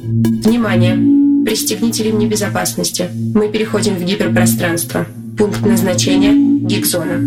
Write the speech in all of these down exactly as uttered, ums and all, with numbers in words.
Внимание! Пристегните ремни безопасности. Мы переходим в гиперпространство. Пункт назначения – Гигзона.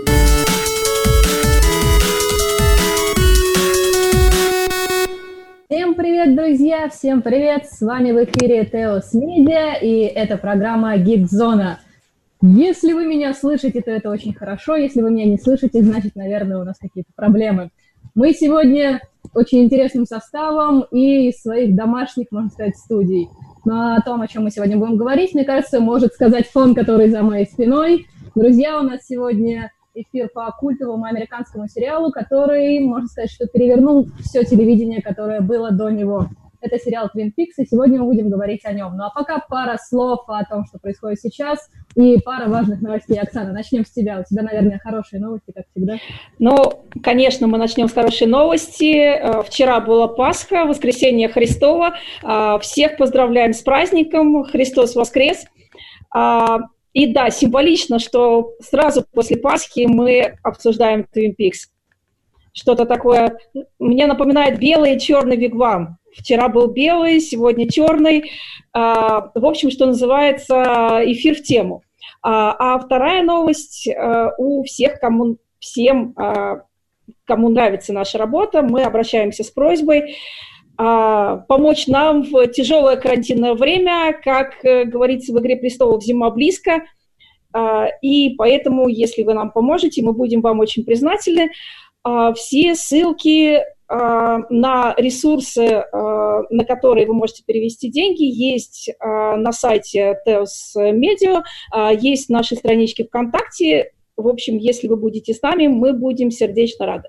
Всем привет, друзья! Всем привет! С вами в эфире Теос Медиа, и это программа Гигзона. Если вы меня слышите, то это очень хорошо. Если вы меня не слышите, значит, наверное, у нас какие-то проблемы. Мы сегодня очень интересным составом и из своих домашних, можно сказать, студий. Но о том, о чем мы сегодня будем говорить, мне кажется, может сказать фон, который за моей спиной. Друзья, у нас сегодня эфир по культовому американскому сериалу, который, можно сказать, что перевернул все телевидение, которое было до него. Это сериал Twin Peaks, и сегодня мы будем говорить о нем. Ну а пока пара слов о том, что происходит сейчас, и пара важных новостей. Оксана, начнем с тебя. У тебя, наверное, хорошие новости, как всегда. Ну, конечно, мы начнем с хорошей новости. Вчера была Пасха, воскресение Христово. Всех поздравляем с праздником. Христос воскрес. И да, символично, что сразу после Пасхи мы обсуждаем Twin Peaks. Что-то такое, мне напоминает белый и черный вигвам. Вчера был белый, сегодня черный. В общем, что называется, эфир в тему. А вторая новость у всех, кому, всем, кому нравится наша работа, мы обращаемся с просьбой помочь нам в тяжелое карантинное время. Как говорится в «Игре престолов», зима близко. И поэтому, если вы нам поможете, мы будем вам очень признательны. Все ссылки на ресурсы, на которые вы можете перевести деньги, есть на сайте Теос Медиа, есть в нашей страничке ВКонтакте. В общем, если вы будете с нами, мы будем сердечно рады.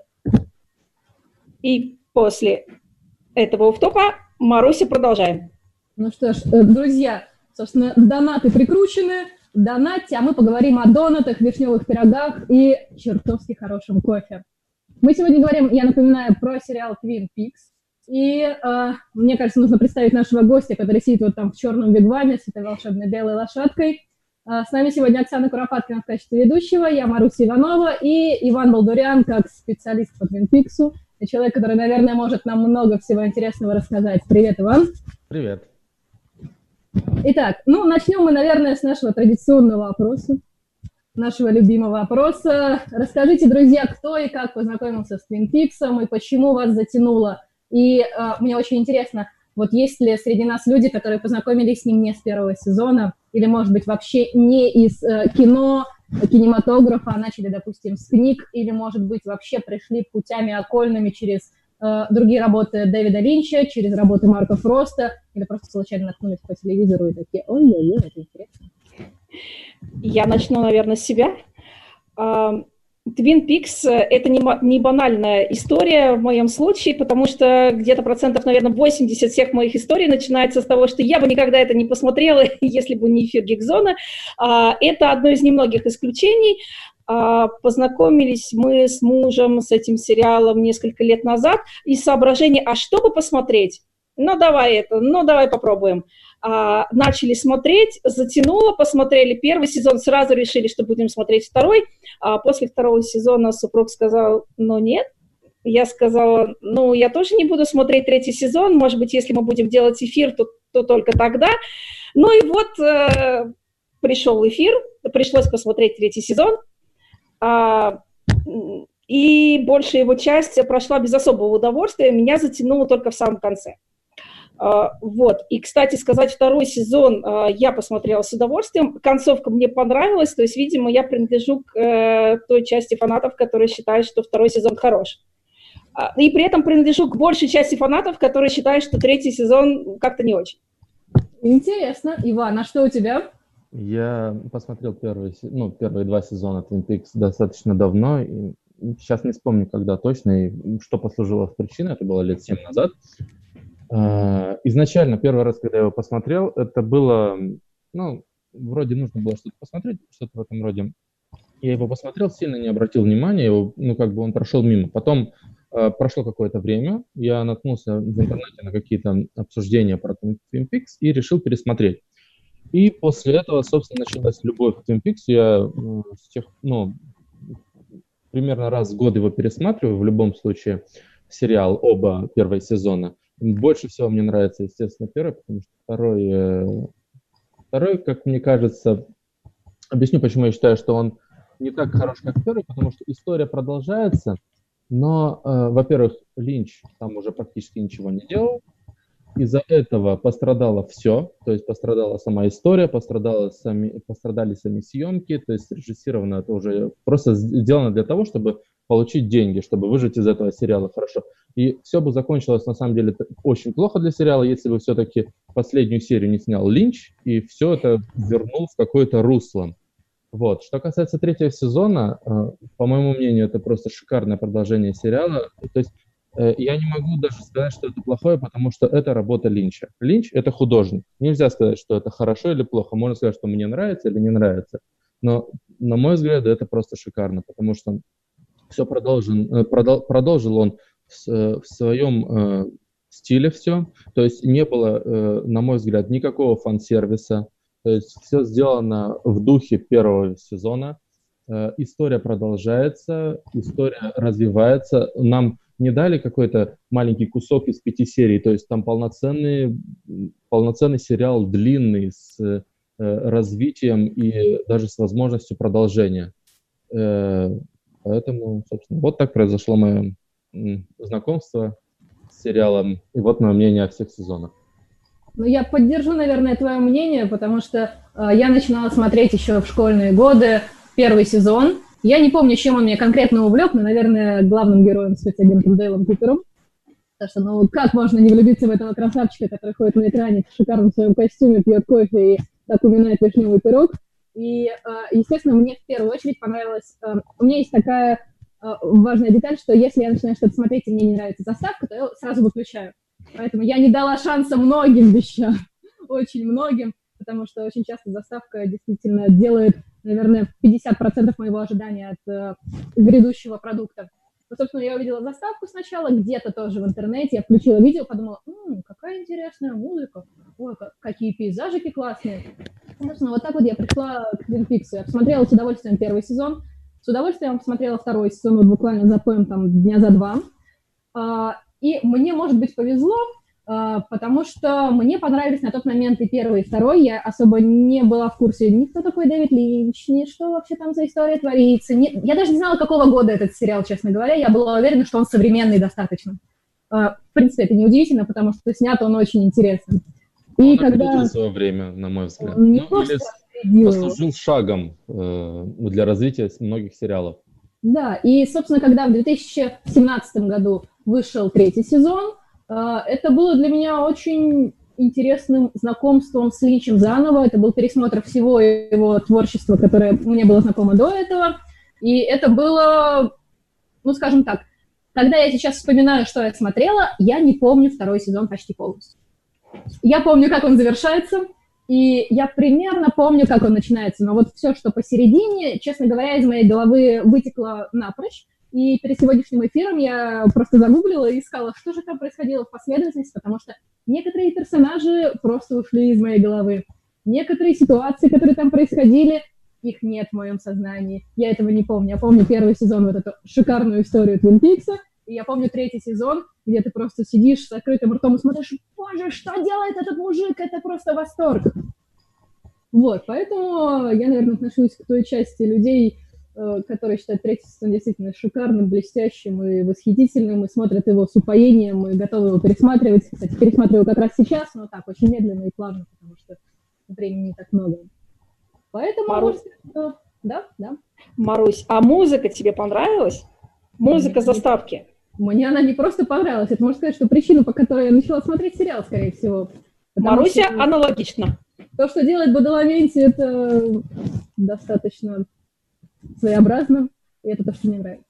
И после этого офф-топа, Маруся, продолжаем. Ну что ж, друзья, собственно, донаты прикручены. Донатьте, а мы поговорим о донатах, вишневых пирогах и чертовски хорошем кофе. Мы сегодня говорим, я напоминаю, про сериал Twin Peaks. И э, мне кажется, нужно представить нашего гостя, который сидит вот там в черном вигваме с этой волшебной белой лошадкой. Э, с нами сегодня Оксана Куропаткина в качестве ведущего, я Маруся Иванова и Иван Балдурян как специалист по Twin Peaks. И человек, который, наверное, может нам много всего интересного рассказать. Привет, Иван. Привет. Итак, ну, начнем мы, наверное, с нашего традиционного вопроса. Нашего любимого опроса. Расскажите, друзья, кто и как познакомился с Twin Peaks и почему вас затянуло. И э, мне очень интересно, вот есть ли среди нас люди, которые познакомились с ним не с первого сезона, или, может быть, вообще не из э, кино, кинематографа, а начали, допустим, с книг, или, может быть, вообще пришли путями окольными через э, другие работы Дэвида Линча, через работы Марка Фроста, или просто случайно наткнулись по телевизору и такие, ой-ой-ой, это интересно. Я начну, наверное, с себя. Twin Peaks – это не банальная история в моем случае, потому что где-то процентов, наверное, восемьдесят всех моих историй начинается с того, что я бы никогда это не посмотрела, если бы не эфир Гигзона. Это одно из немногих исключений. Познакомились мы с мужем с этим сериалом несколько лет назад из соображения, а что бы посмотреть? Ну, давай это, ну, давай попробуем. А, начали смотреть, затянуло, посмотрели первый сезон, сразу решили, что будем смотреть второй. А после второго сезона супруг сказал, ну, нет. Я сказала, ну, я тоже не буду смотреть третий сезон, может быть, если мы будем делать эфир, то, то только тогда. Ну, и вот э, пришел эфир, пришлось посмотреть третий сезон. А, и большая его часть прошла без особого удовольствия, меня затянуло только в самом конце. Uh, вот. И, кстати сказать, второй сезон uh, я посмотрела с удовольствием. Концовка мне понравилась, то есть, видимо, я принадлежу к uh, той части фанатов, которые считают, что второй сезон хорош. Uh, и при этом принадлежу к большей части фанатов, которые считают, что третий сезон как-то не очень. Интересно. Иван, а что у тебя? Я посмотрел первые, ну, первые два сезона Twin Peaks достаточно давно. И сейчас не вспомню, когда точно, и что послужило причиной. Это было лет семь назад. Изначально, первый раз, когда я его посмотрел, это было, ну, вроде нужно было что-то посмотреть, что-то в этом роде. Я его посмотрел, сильно не обратил внимания, его, ну, как бы он прошел мимо. Потом э, прошло какое-то время, я наткнулся в интернете на какие-то обсуждения про Twin Peaks и решил пересмотреть. И после этого, собственно, началась любовь к Twin Peaks. Я э, с тех, ну, примерно раз в год его пересматриваю, в любом случае, сериал, оба первые сезона. Больше всего мне нравится, естественно, первый, потому что второй, э, второй, как мне кажется, объясню, почему я считаю, что он не так хорош, как первый, потому что история продолжается, но, э, во-первых, Линч там уже практически ничего не делал. Из-за этого пострадало все, то есть пострадала сама история, пострадала сами, пострадали сами съемки, то есть режиссировано это уже просто сделано для того, чтобы получить деньги, чтобы выжить из этого сериала хорошо. И все бы закончилось на самом деле очень плохо для сериала, если бы все-таки последнюю серию не снял Линч и все это вернул в какое-то русло. Вот. Что касается третьего сезона, по моему мнению, это просто шикарное продолжение сериала. То есть я не могу даже сказать, что это плохое, потому что это работа Линча. Линч — это художник. Нельзя сказать, что это хорошо или плохо. Можно сказать, что мне нравится или не нравится. Но, на мой взгляд, это просто шикарно, потому что все продолжен, продол, продолжил он в, в своем э, стиле все. То есть не было, э, на мой взгляд, никакого фан-сервиса. То есть все сделано в духе первого сезона. Э, история продолжается, история развивается. Нам не дали какой-то маленький кусок из пяти серий, то есть там полноценный, полноценный сериал, длинный, с э, развитием и даже с возможностью продолжения. Э, поэтому, собственно, вот так произошло мое м, знакомство с сериалом, и вот мое мнение о всех сезонах. Ну, я поддержу, наверное, твое мнение, потому что э, я начинала смотреть еще в школьные годы первый сезон. Я не помню, чем он меня конкретно увлек, но, наверное, главным героем спецагентом Дейлом Купером. Потому что, ну, как можно не влюбиться в этого красавчика, который ходит на экране в шикарном своем костюме, пьет кофе и так уминает вишневый пирог. И, естественно, мне в первую очередь понравилось... У меня есть такая важная деталь, что если я начинаю что-то смотреть, и мне не нравится заставка, то я сразу выключаю. Поэтому я не дала шанса многим вещам, очень многим, потому что очень часто заставка действительно делает, наверное, пятьдесят процентов моего ожидания от э, грядущего продукта. Ну, собственно, я увидела заставку сначала, где-то тоже в интернете, я включила видео, подумала, м-м, какая интересная музыка, ой, как, какие пейзажики классные. Собственно, вот так вот я пришла к Twin Peaks. Я посмотрела с удовольствием первый сезон, с удовольствием посмотрела второй сезон, вот буквально запоем там дня за два. А, и мне, может быть, повезло, потому что мне понравились на тот момент и первый, и второй. Я особо не была в курсе, ни кто такой Дэвид Линч, ни что вообще там за история творится. Не... Я даже не знала, какого года этот сериал, честно говоря. Я была уверена, что он современный достаточно. В принципе, это неудивительно, потому что снят он очень интересно. И он когда... опередил свое время, на мой взгляд. Не ну, просто или послужил шагом э, для развития многих сериалов. Да, и, собственно, когда в две тысячи семнадцатом году вышел третий сезон, это было для меня очень интересным знакомством с Линчем заново. Это был пересмотр всего его творчества, которое мне было знакомо до этого. И это было, ну, скажем так, когда я сейчас вспоминаю, что я смотрела, я не помню второй сезон почти полностью. Я помню, как он завершается, и я примерно помню, как он начинается. Но вот все, что посередине, честно говоря, из моей головы вытекло напрочь. И перед сегодняшним эфиром я просто загуглила и искала, что же там происходило в последовательности, потому что некоторые персонажи просто ушли из моей головы. Некоторые ситуации, которые там происходили, их нет в моем сознании. Я этого не помню. Я помню первый сезон, вот эту шикарную историю Твин Пикса, и я помню третий сезон, где ты просто сидишь с открытым ртом и смотришь, боже, что делает этот мужик? Это просто восторг. Вот, поэтому я, наверное, отношусь к той части людей, которые считают третий сезон действительно шикарным, блестящим и восхитительным, и смотрят его с упоением, и готовы его пересматривать. Кстати, пересматриваю как раз сейчас, но так, очень медленно и плавно, потому что времени не так много. Поэтому... Марусь, может, да, да. Марусь, а музыка тебе понравилась? Музыка Мне заставки? Мне она не просто понравилась, это, можно сказать, что причина, по которой я начала смотреть сериал, скорее всего. Маруся что аналогично. То, что делает Бадаламенти, это достаточно своеобразно, и это то, что мне нравится.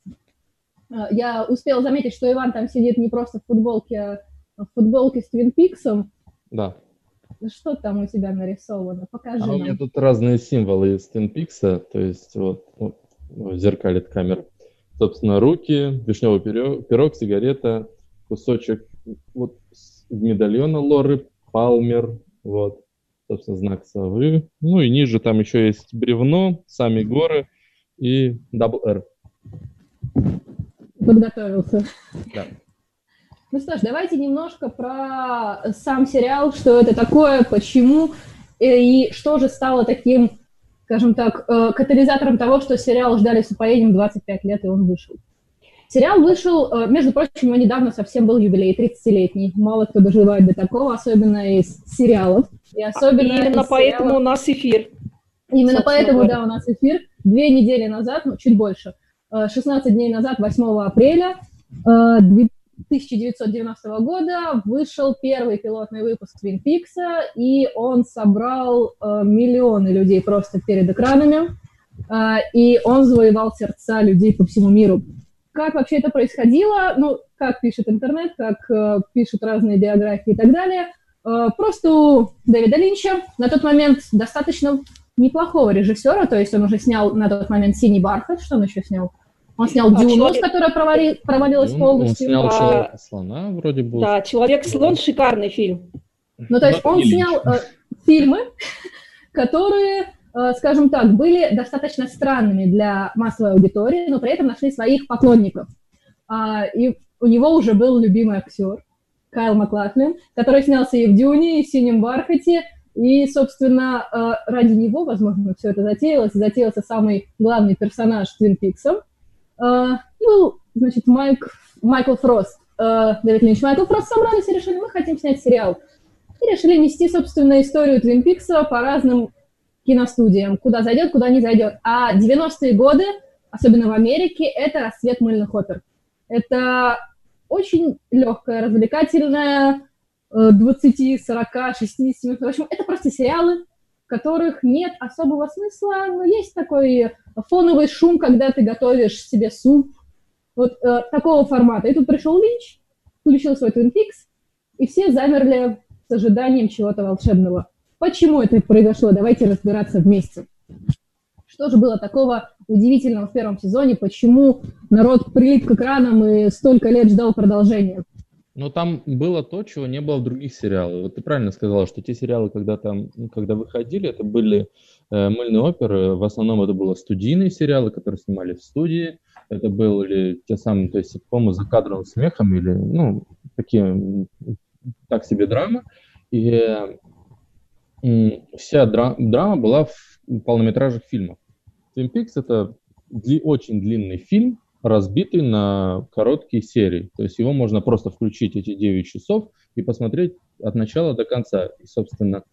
Я успела заметить, что Иван там сидит не просто в футболке, а в футболке с Твин Пиксом. Да. Что там у тебя нарисовано? Покажи а нам. У меня тут разные символы из Твин Пикса, то есть вот, вот зеркалит камера. Собственно, руки, вишневый пирог, пирог, сигарета, кусочек вот медальона Лоры Палмер, вот, собственно, знак совы. Ну и ниже там еще есть бревно, сами горы и дабл эр. Подготовился. Да. Ну что ж, давайте немножко про сам сериал, что это такое, почему и что же стало таким, скажем так, катализатором того, что сериал ждали с упоением двадцать пять лет, и он вышел. Сериал вышел, между прочим, у него недавно совсем был юбилей, тридцатилетний. Мало кто доживает до такого, особенно из сериалов. И особенно Именно из поэтому сериалов... у нас эфир. Именно поэтому, говоря. да, у нас эфир. Две недели назад, ну, чуть больше, шестнадцать дней назад, восьмого апреля тысяча девятьсот девяностого года, вышел первый пилотный выпуск Twin Peaks, и он собрал миллионы людей просто перед экранами, и он завоевал сердца людей по всему миру. Как вообще это происходило? Ну, как пишет интернет, как э, пишут разные биографии и так далее. Э, просто у Дэвида Линча на тот момент достаточно неплохого режиссера, то есть он уже снял на тот момент «Синий бархат», что он еще снял? Он снял а «Дюну», человек... которая провали... провалилась он, полностью. Он снял а... «Человека-слона», вроде бы. Да, «Человек-слон» — шикарный фильм. Ну, то есть он снял э, фильмы, которые... скажем так, были достаточно странными для массовой аудитории, но при этом нашли своих поклонников. И у него уже был любимый актер Кайл Маклахлин, который снялся и в «Дюне», и в «Синем бархате», и, собственно, ради него, возможно, все это затеялось, и затеялся самый главный персонаж Twin Peaks. И был, значит, Майк, Майкл Фрост, Дэвид Линч, Майкл Фрост собрались и решили, мы хотим снять сериал. И решили нести, собственно, историю Twin Peaks по разным киностудиям, куда зайдет, куда не зайдет. А девяностые годы, особенно в Америке, это расцвет мыльных опер. Это очень легкая, развлекательная, двадцать, сорок, шестьдесят минут. В общем, это просто сериалы, в которых нет особого смысла, но есть такой фоновый шум, когда ты готовишь себе суп. Вот э, такого формата. И тут пришел Линч, включил свой Twin Peaks, и все замерли с ожиданием чего-то волшебного. Почему это произошло? Давайте разбираться вместе. Что же было такого удивительного в первом сезоне? Почему народ прилип к экранам и столько лет ждал продолжения? Ну, там было то, чего не было в других сериалах. Вот ты правильно сказала, что те сериалы, когда там, когда выходили, это были э, мыльные оперы. В основном это были студийные сериалы, которые снимали в студии. Это были те самые, то есть, по-моему, за кадровым смехом или, ну, такие, так себе драмы. И вся драма, драма была в полнометражных фильмах. Twin Peaks — это дли, очень длинный фильм, разбитый на короткие серии. То есть его можно просто включить эти девять часов и посмотреть от начала до конца. И, собственно,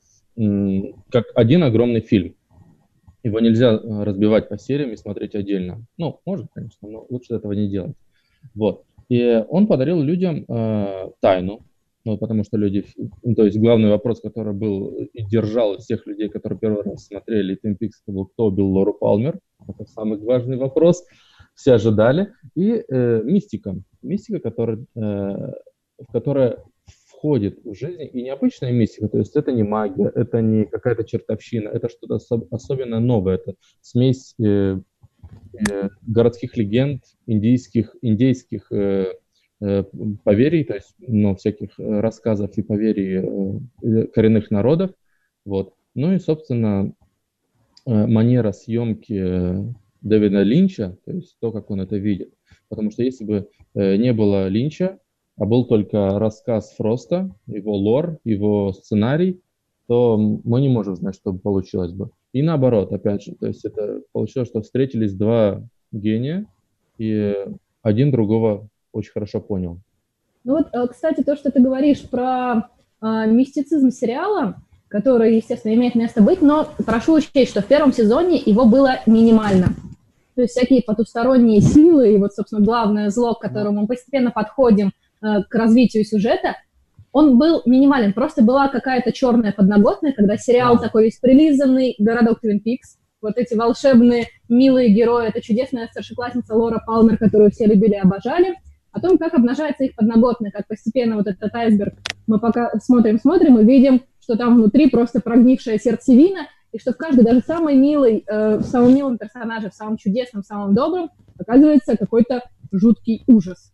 как один огромный фильм. Его нельзя разбивать по сериям и смотреть отдельно. Ну, можно, конечно, но лучше этого не делать. Вот. И он подарил людям э, тайну. Ну, потому что люди, ну, то есть главный вопрос, который был и держал всех людей, которые первый раз смотрели Twin Peaks, это был, кто убил Лору Палмер. Это самый важный вопрос. Все ожидали. И э, мистика. Мистика, которая, э, которая входит в жизнь. И необычная мистика. То есть это не магия, это не какая-то чертовщина. Это что-то особ- особенно новое. Это смесь э, э, городских легенд, индийских, индейских э, поверий, то есть, ну, всяких рассказов и поверий э, коренных народов, вот. Ну и, собственно, э, манера съемки Дэвида Линча, то есть то, как он это видит. Потому что если бы э, не было Линча, а был только рассказ Фроста, его лор, его сценарий, то мы не можем знать, что бы получилось бы. И наоборот, опять же, то есть это получилось, что встретились два гения, и один другого очень хорошо понял. Ну вот, кстати, то, что ты говоришь про э, мистицизм сериала, который, естественно, имеет место быть, но прошу учесть, что в первом сезоне его было минимально. То есть всякие потусторонние силы и вот, собственно, главное зло, к которому мы постепенно подходим э, к развитию сюжета, он был минимален. Просто была какая-то черная подноготная, когда сериал да. такой весь прилизанный, городок Twin Peaks, вот эти волшебные, милые герои, это чудесная старшеклассница Лора Палмер, которую все любили и обожали, о том, как обнажается их подноготная, как постепенно вот этот айсберг мы пока смотрим-смотрим и видим, что там внутри просто прогнившая сердцевина, и что в каждой, даже самой милой, э, в самом милом персонаже, в самом чудесном, самом добром, оказывается какой-то жуткий ужас.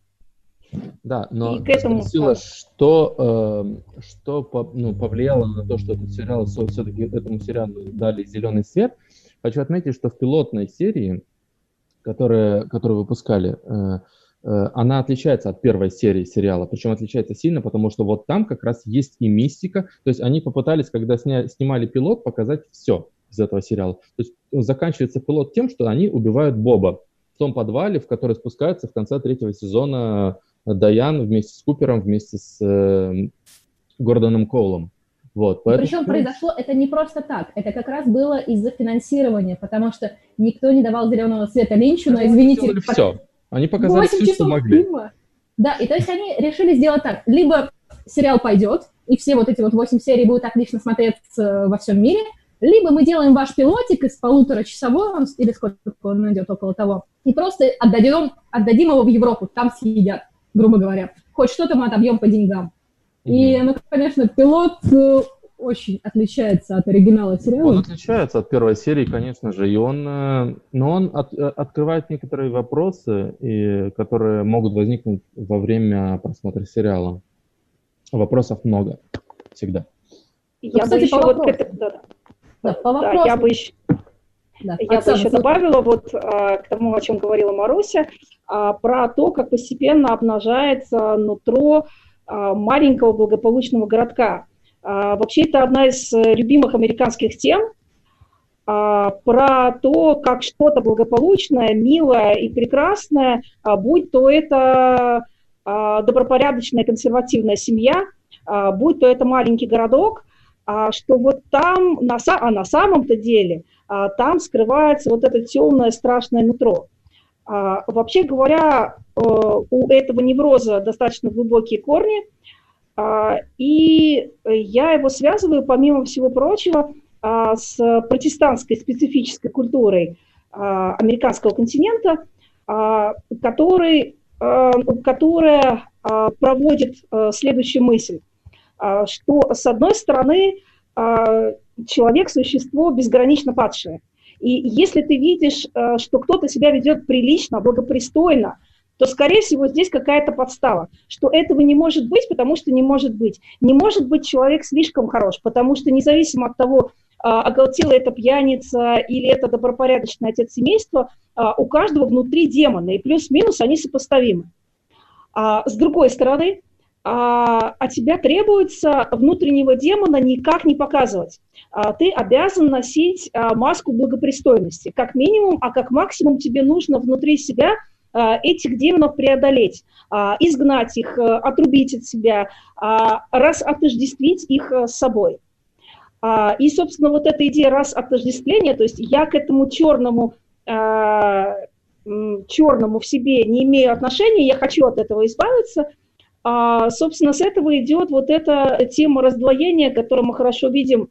Да, но к этому... спросила, что, э, что ну, повлияло на то, что этот сериал, все-таки этому сериалу дали зеленый свет. Хочу отметить, что в пилотной серии, которую, которую выпускали, э, она отличается от первой серии сериала, причем отличается сильно, потому что вот там как раз есть и мистика, то есть они попытались, когда сня, снимали пилот, показать все из этого сериала. То есть заканчивается пилот тем, что они убивают Боба в том подвале, в который спускаются в конце третьего сезона Дайан вместе с Купером, вместе с э, Гордоном Коулом. Вот, поэтому... Причем произошло это не просто так, это как раз было из-за финансирования, потому что никто не давал зеленого света Линчу, но, извините... Они все. Они показали все, что могли. Фильма. Да, и то есть они решили сделать так, либо сериал пойдет, и все вот эти вот восемь серий будут отлично смотреться во всем мире, либо мы делаем ваш пилотик из полуторачасового, или сколько он идет, около того, и просто отдадим, отдадим его в Европу, там съедят, грубо говоря. Хоть что-то мы отобьем по деньгам. И, ну, конечно, пилот очень отличается от оригинала сериала. Он отличается от первой серии, конечно же, и он, но он от, открывает некоторые вопросы, и, которые могут возникнуть во время просмотра сериала. Вопросов много, всегда. Я ну, бы кстати, еще по вот вопросу. это, да, Да, по да, вопросу. я бы еще, да. я бы еще добавила вот а, к тому, о чем говорила Маруся, а, про то, как постепенно обнажается нутро а, маленького благополучного городка. А, вообще это одна из любимых американских тем, а, про то, как что-то благополучное, милое и прекрасное, а, будь то это а, добропорядочная консервативная семья, а, будь то это маленький городок, а, что вот там, на, а на самом-то деле, а, там скрывается вот это темное страшное нутро. А, вообще говоря, у этого невроза достаточно глубокие корни, и я его связываю, помимо всего прочего, с протестантской специфической культурой американского континента, который, которая проводит следующую мысль, что, с одной стороны, человек – существо безгранично падшее. И если ты видишь, что кто-то себя ведет прилично, благопристойно, то, скорее всего, здесь какая-то подстава, что этого не может быть, потому что не может быть. Не может быть человек слишком хорош, потому что независимо от того, оголтелый это пьяница или это добропорядочный отец семейства, у каждого внутри демоны, и плюс-минус они сопоставимы. С другой стороны, от тебя требуется внутреннего демона никак не показывать. Ты обязан носить маску благопристойности, как минимум, а как максимум тебе нужно внутри себя этих демонов преодолеть, изгнать их, отрубить от себя, раз отождествить их с собой. И, собственно, вот эта идея раз отождествления, то есть я к этому черному, черному в себе не имею отношения, я хочу от этого избавиться, собственно, с этого идет вот эта тема раздвоения, которую мы хорошо видим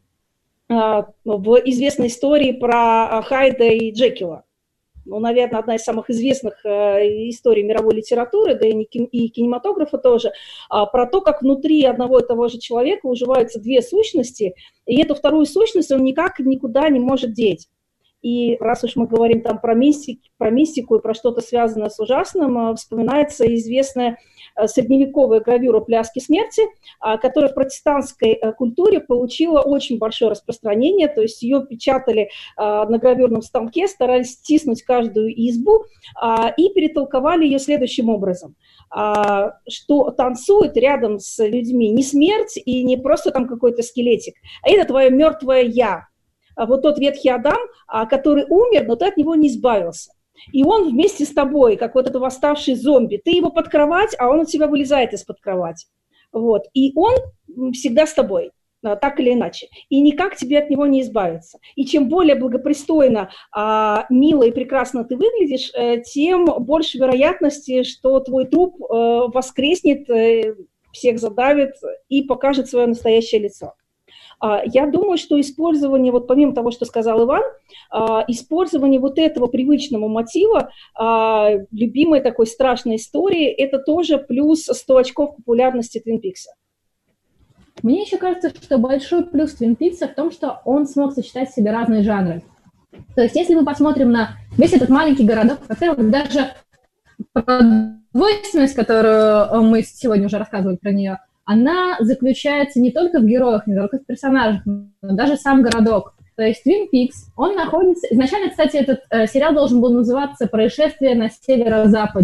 в известной истории про Хайда и Джекила. Ну, наверное, одна из самых известных э, историй мировой литературы, да и, не, и кинематографа тоже, а, про то, как внутри одного и того же человека уживаются две сущности, и эту вторую сущность он никак никуда не может деть. И раз уж мы говорим там про мистику, про мистику и про что-то связанное с ужасным, вспоминается известная средневековая гравюра «Пляски смерти», которая в протестантской культуре получила очень большое распространение, то есть ее печатали на гравюрном станке, старались стиснуть каждую избу и перетолковали ее следующим образом, что танцует рядом с людьми не смерть и не просто там какой-то скелетик, а это твое мертвое «я». Вот тот ветхий Адам, который умер, но ты от него не избавился. И он вместе с тобой, как вот этот восставший зомби. Ты его под кровать, а он от тебя вылезает из-под кровати. Вот. И он всегда с тобой, так или иначе. И никак тебе от него не избавиться. И чем более благопристойно, мило и прекрасно ты выглядишь, тем больше вероятности, что твой труп воскреснет, всех задавит и покажет свое настоящее лицо. Я думаю, что использование, вот помимо того, что сказал Иван, использование вот этого привычного мотива, любимой такой страшной истории, это тоже плюс сто очков популярности Твин Пикса. Мне еще кажется, что большой плюс Твин Пикса в том, что он смог сочетать в себе разные жанры. То есть если мы посмотрим на весь этот маленький городок, во-первых, даже двойственность, которую мы сегодня уже рассказывали про нее, она заключается не только в героях, не только в персонажах, но даже сам городок. То есть Twin Peaks, он находится... Изначально, кстати, этот э, сериал должен был называться «Происшествие на северо-западе».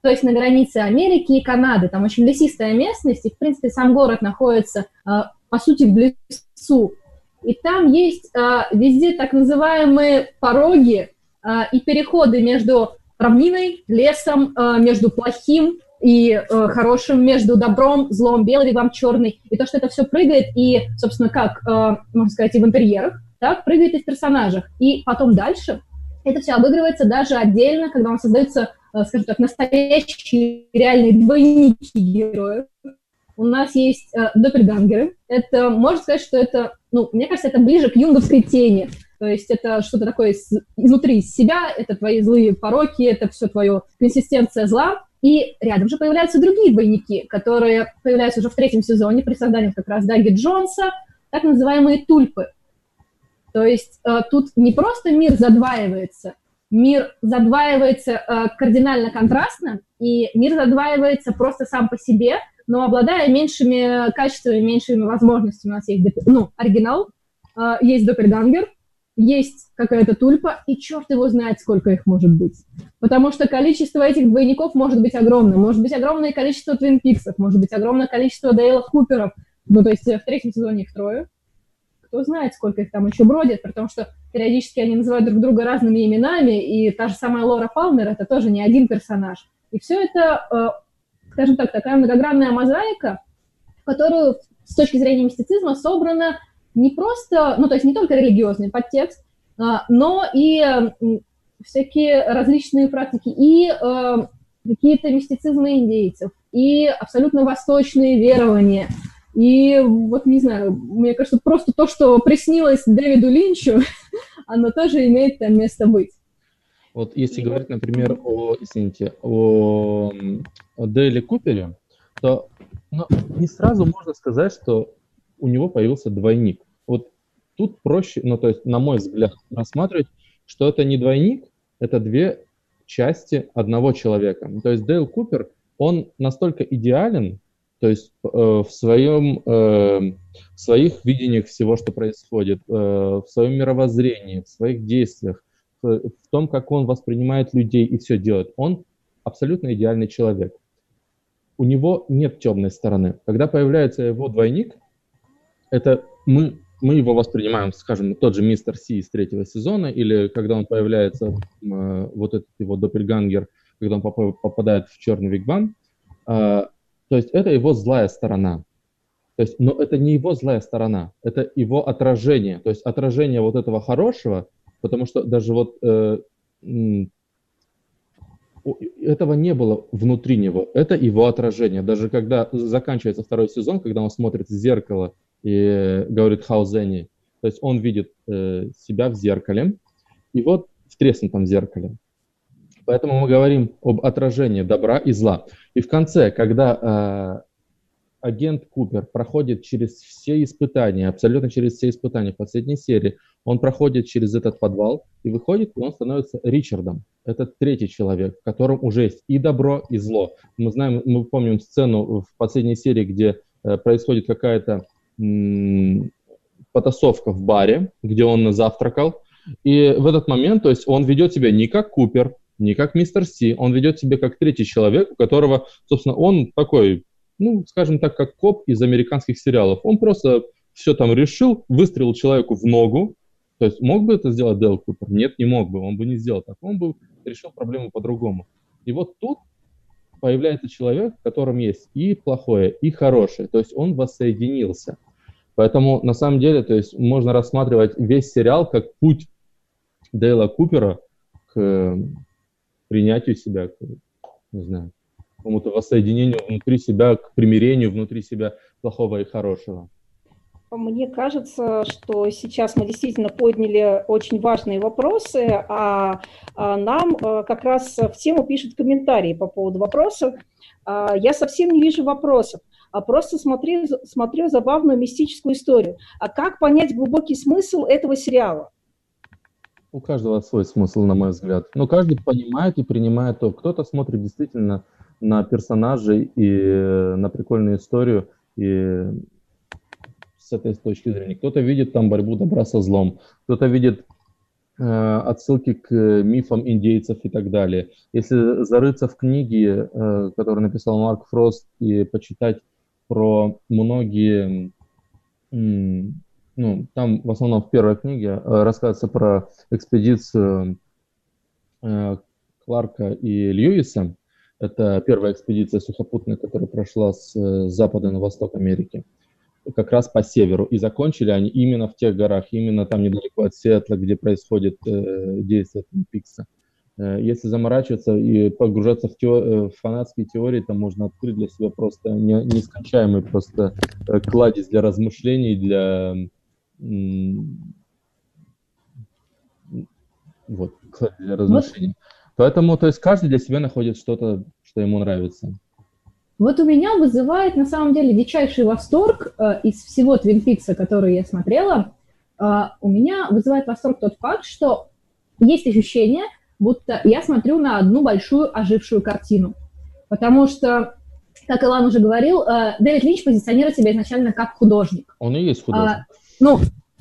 то есть на границе Америки и Канады. Там очень лесистая местность, и, в принципе, сам город находится, по сути, в лесу. И там есть везде так называемые пороги и переходы между равниной, лесом, между плохим и хорошим, между добром, злом, белый, вам черный. И то, что это все прыгает, и, собственно, как, можно сказать, и в интерьерах, так, прыгает и в персонажах. И потом дальше это все обыгрывается даже отдельно, когда вам создаются, скажем так, настоящие реальные двойники героев. У нас есть э, доппельгангеры. Это, можно сказать, что это, ну, мне кажется, это ближе к юнговской тени. То есть это что-то такое из, изнутри из себя, это твои злые пороки, это все твоя консистенция зла. И рядом же появляются другие двойники, которые появляются уже в третьем сезоне при создании как раз Даги Джонса, так называемые тульпы. То есть э, тут не просто мир задваивается, мир задваивается э, кардинально контрастно, и мир задваивается просто сам по себе, но обладая меньшими качествами, меньшими возможностями. У нас есть, ну, оригинал, э, есть доппельгангер, есть какая-то тульпа, и черт его знает, сколько их может быть. Потому что количество этих двойников может быть огромное. Может быть огромное количество Твин Пиксов, может быть огромное количество Дейлов Куперов. Ну, то есть в третьем сезоне их трое. Кто знает, сколько их там еще бродит, потому что периодически они называют друг друга разными именами, и та же самая Лора Палмер — это тоже не один персонаж. И все это, э, скажем так, такая многогранная мозаика, в которую с точки зрения мистицизма собрана не просто, ну, то есть не только религиозный подтекст, э, но и э, всякие различные практики, и э, какие-то мистицизмы индейцев, и абсолютно восточные верования. И вот, не знаю, мне кажется, просто то, что приснилось Дэвиду Линчу, оно тоже имеет там место быть. Вот если говорить, например, о, извините, о, о Дейле Купере, то ну, не сразу можно сказать, что у него появился двойник. Вот тут проще, ну, то есть, на мой взгляд, рассматривать, что это не двойник, это две части одного человека. То есть Дейл Купер, он настолько идеален, то есть э, в, своем, э, в своих видениях всего, что происходит, э, в своем мировоззрении, в своих действиях, в, в том, как он воспринимает людей и все делает. Он абсолютно идеальный человек. У него нет темной стороны. Когда появляется его двойник, это мы, мы его воспринимаем, скажем, тот же мистер Си из третьего сезона, или когда он появляется, э, вот этот его доппельгангер, когда он поп- попадает в черный вигвам, э, то есть это его злая сторона. То есть, но это не его злая сторона, это его отражение. То есть отражение вот этого хорошего, потому что даже вот э, этого не было внутри него, это его отражение. Даже когда заканчивается второй сезон, когда он смотрит в зеркало и говорит «Хаузени», то есть он видит э, себя в зеркале, и вот в треснутом зеркале. Поэтому мы говорим об отражении добра и зла. И в конце, когда э, агент Купер проходит через все испытания, абсолютно через все испытания в последней серии, он проходит через этот подвал и выходит, и он становится Ричардом. Это третий человек, в котором уже есть и добро, и зло. Мы знаем, мы помним сцену в последней серии, где э, происходит какая-то м- потасовка в баре, где он завтракал. И в этот момент, то есть он ведет себя не как Купер, не как мистер Си, он ведет себя как третий человек, у которого, собственно, он такой, ну, скажем так, как коп из американских сериалов. Он просто все там решил, выстрелил человеку в ногу. То есть мог бы это сделать Дейл Купер? Нет, не мог бы, он бы не сделал так. Он бы решил проблему по-другому. И вот тут появляется человек, в котором есть и плохое, и хорошее. То есть он воссоединился. Поэтому, на самом деле, то есть можно рассматривать весь сериал как путь Дейла Купера к принятию себя, к, не знаю, к какому-то воссоединению внутри себя, к примирению внутри себя плохого и хорошего. Мне кажется, что сейчас мы действительно подняли очень важные вопросы, а, а нам а, как раз в тему пишут комментарии по поводу вопросов. А, я совсем не вижу вопросов, а просто смотрю, смотрю забавную мистическую историю. А как понять глубокий смысл этого сериала? У каждого свой смысл, на мой взгляд. Но каждый понимает и принимает то. Кто-то смотрит действительно на персонажей и на прикольную историю, и с этой точки зрения. Кто-то видит там борьбу добра со злом, кто-то видит отсылки к мифам индейцев и так далее. Если зарыться в книги, которые написал Марк Фрост, и почитать про многие, ну, там в основном в первой книге рассказывается про экспедицию Кларка и Льюиса. Это первая экспедиция сухопутная, которая прошла с запада на восток Америки, как раз по северу. И закончили они именно в тех горах, именно там недалеко от Сиэтла, где происходит э, действие Твин Пикса. Э, если заморачиваться и погружаться в, теор- в фанатские теории, то можно открыть для себя просто не- нескончаемый просто э, кладезь для размышлений, для... М- вот, для размышлений. Поэтому, то есть, каждый для себя находит что-то, что ему нравится. Вот у меня вызывает, на самом деле, дичайший восторг э, из всего Твин Пикса, который я смотрела. Э, у меня вызывает восторг тот факт, что есть ощущение, будто я смотрю на одну большую ожившую картину. Потому что, как Илан уже говорил, э, Дэвид Линч позиционирует себя изначально как художник. Он и есть художник. А, ну,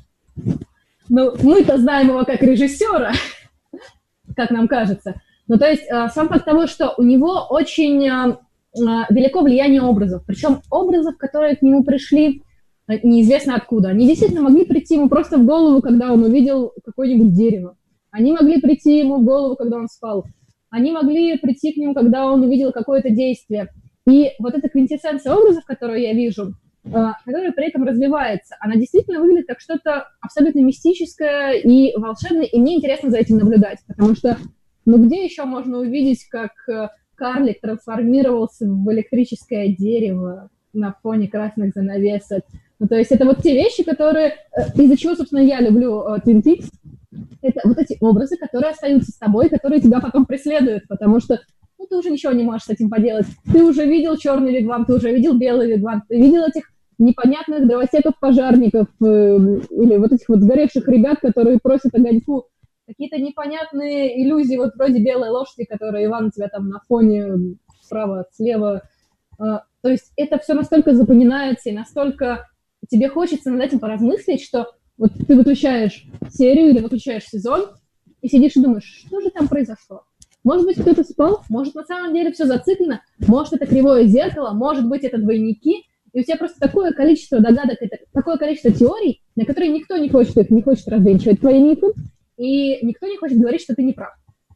ну, мы-то знаем его как режиссера, как нам кажется. Ну, то есть э, сам факт того, что у него очень... Э, велико влияние образов, причем образов, которые к нему пришли неизвестно откуда. Они действительно могли прийти ему просто в голову, когда он увидел какое-нибудь дерево. Они могли прийти ему в голову, когда он спал. Они могли прийти к нему, когда он увидел какое-то действие. И вот эта квинтэссенция образов, которую я вижу, которая при этом развивается, она действительно выглядит как что-то абсолютно мистическое и волшебное, и мне интересно за этим наблюдать, потому что, ну где еще можно увидеть, как карлик трансформировался в электрическое дерево на фоне красных занавесок. Ну, то есть это вот те вещи, которые... Из-за чего, собственно, я люблю Twin Peaks. Это вот эти образы, которые остаются с тобой, которые тебя потом преследуют, потому что ну, ты уже ничего не можешь с этим поделать. Ты уже видел черный вигвам, ты уже видел белый вигвам, ты видел этих непонятных дровосеков-пожарников э, или вот этих вот сгоревших ребят, которые просят огоньку. Какие-то непонятные иллюзии, вот вроде белой лошади, которая Иван у тебя там на фоне справа, слева. То есть это все настолько запоминается, и настолько тебе хочется над этим поразмыслить, что вот ты выключаешь серию или выключаешь сезон и сидишь и думаешь, что же там произошло? Может быть, кто-то спал, может, на самом деле все зациклено, может, это кривое зеркало, может быть, это двойники, и у тебя просто такое количество догадок, такое количество теорий, на которые никто не хочет, не хочет развенчивать твои мифы, и никто не хочет говорить, что ты не прав.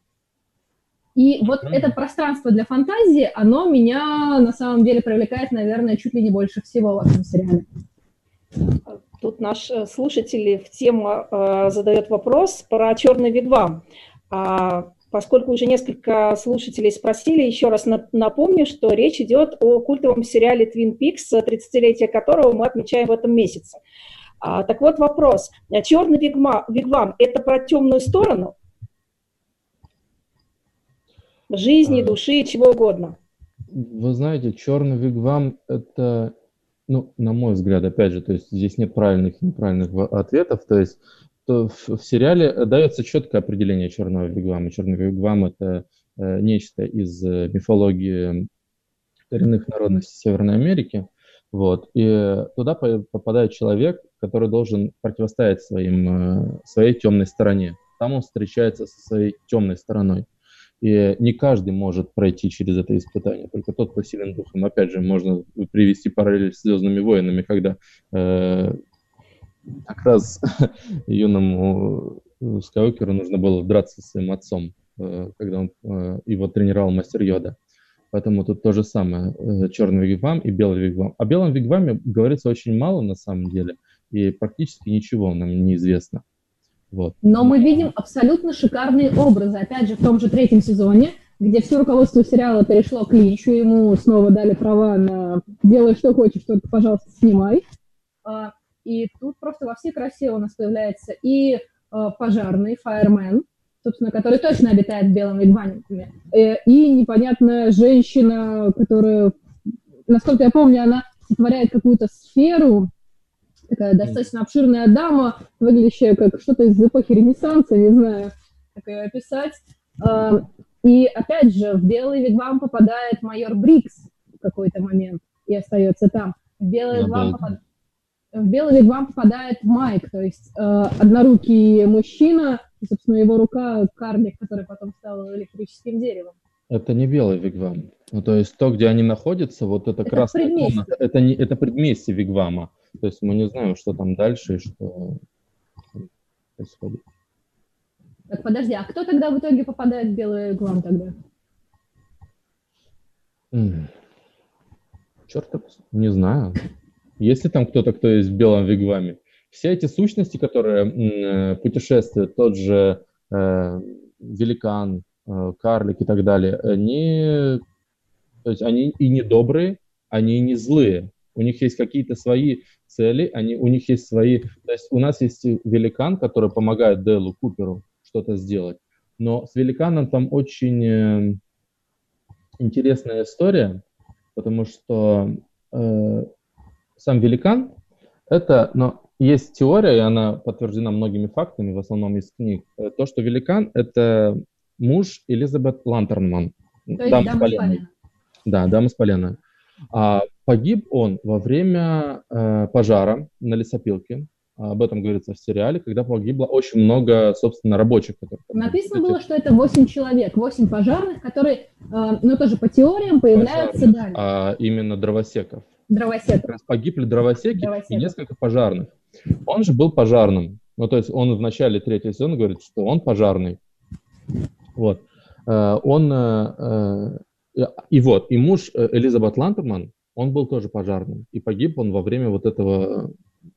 И вот mm-hmm. это пространство для фантазии, оно меня на самом деле привлекает, наверное, чуть ли не больше всего в этом сериале. Тут наш слушатель в тему э, задает вопрос про черный вигвам. А, поскольку уже несколько слушателей спросили, еще раз напомню, что речь идет о культовом сериале Twin Peaks, тридцатилетие которого мы отмечаем в этом месяце. А, так вот вопрос. Черный вигвам, вигвам – это про темную сторону жизни, души, чего угодно? Вы знаете, черный вигвам – это, ну, на мой взгляд, опять же, то есть здесь нет правильных и неправильных ответов. То есть то в, в сериале дается четкое определение черного вигвама. Черный вигвам – это э, нечто из э, мифологии коренных народностей Северной Америки. Вот. И туда попадает человек, который должен противостоять своим, своей темной стороне. Там он встречается со своей темной стороной. И не каждый может пройти через это испытание, только тот, кто силен духом. Опять же, можно привести параллель с «Звездными войнами», когда э, как раз юному Скайуокеру нужно было драться со своим отцом, э, когда он, э, его тренировал мастер Йода. Поэтому тут то же самое, черный вигвам и белый вигвам. О белом вигваме говорится очень мало на самом деле, и практически ничего нам неизвестно. Вот. Но мы видим абсолютно шикарные образы, опять же, в том же третьем сезоне, где все руководство сериала перешло к Линчу, ему снова дали права на «делай, что хочешь, только, пожалуйста, снимай». И тут просто во всей красе у нас появляется и пожарный, фаермен, собственно, который точно обитает в белом вигваме, и непонятная женщина, которая, насколько я помню, она сотворяет какую-то сферу, такая достаточно обширная дама, выглядящая как что-то из эпохи Ренессанса, не знаю, как ее описать. И, опять же, в белый вигвам попадает майор Брикс в какой-то момент и остается там. В белый вигвам попадает... В белый вигвам попадает Майк, то есть э, однорукий мужчина, И, собственно, его рука — карлик, который потом стал электрическим деревом. Это не белый вигвам. Ну, то есть то, где они находятся, вот эта Это красная предместье. комната, это, не, это предместье вигвама. То есть мы не знаем, что там дальше и что происходит. Так, подожди, а кто тогда в итоге попадает в белый вигвам тогда? М. Черт, не знаю. Есть ли там кто-то, кто есть в белом вигваме? Все эти сущности, которые м, путешествуют, тот же э, великан, э, карлик и так далее, они, то есть они и не добрые, они и не злые. У них есть какие-то свои цели, они, у них есть свои... То есть у нас есть великан, который помогает Дейлу Куперу что-то сделать, но с великаном там очень э, интересная история, потому что э, сам великан, это, но есть теория, и она подтверждена многими фактами, в основном из книг, то, что великан — это муж Элизабет Лантернман. То есть дама с полена. Да, дама с полена. А погиб он во время э, пожара на лесопилке. Об этом говорится в сериале, когда погибло очень много, собственно, рабочих. Которые, Написано было, что это восемь человек, восемь пожарных, которые, э, ну, тоже по теориям появляются пожарных, далее. А именно дровосеков. Дровосеков. Как раз погибли дровосеки Дровосеков. и несколько пожарных. Он же был пожарным. Ну, то есть он в начале третьего сезона говорит, что он пожарный. Вот. Он... И вот, и муж Элизабет Лантерман, он был тоже пожарным. И погиб он во время вот этого...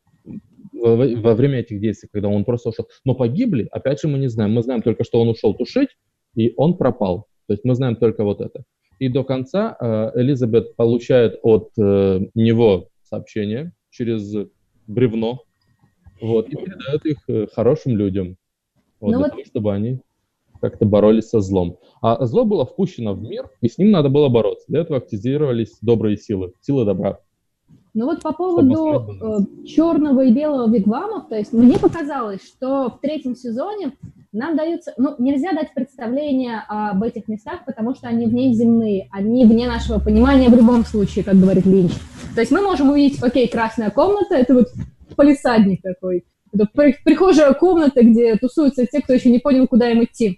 Во время этих действий, когда он просто ушел. Но погибли, опять же, мы не знаем. Мы знаем только, что он ушел тушить, и он пропал. То есть мы знаем только вот это. И до конца Элизабет получает от него сообщения через бревно, вот, и передает их хорошим людям, вот, для вот... того, чтобы они как-то боролись со злом. А зло было впущено в мир, и с ним надо было бороться. Для этого активизировались добрые силы, силы добра. Ну вот по поводу э, черного и белого вигвамов, то есть мне показалось, что в третьем сезоне нам даются, ну, нельзя дать представление об этих местах, потому что они внеземные, они вне нашего понимания в любом случае, как говорит Линч. То есть мы можем увидеть, окей, красная комната, это вот палисадник такой, это прихожая комната, где тусуются те, кто еще не понял, куда им идти.